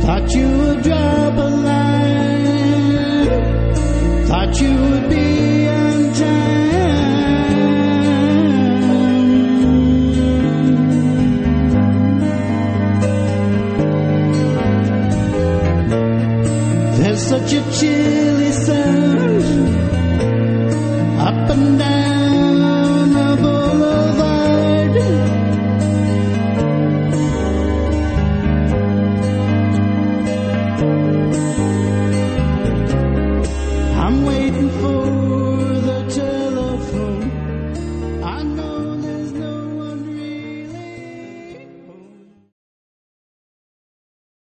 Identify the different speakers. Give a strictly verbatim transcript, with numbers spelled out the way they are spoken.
Speaker 1: Thought you would drop a line, thought you would be on time. There's such a chilly sun up and down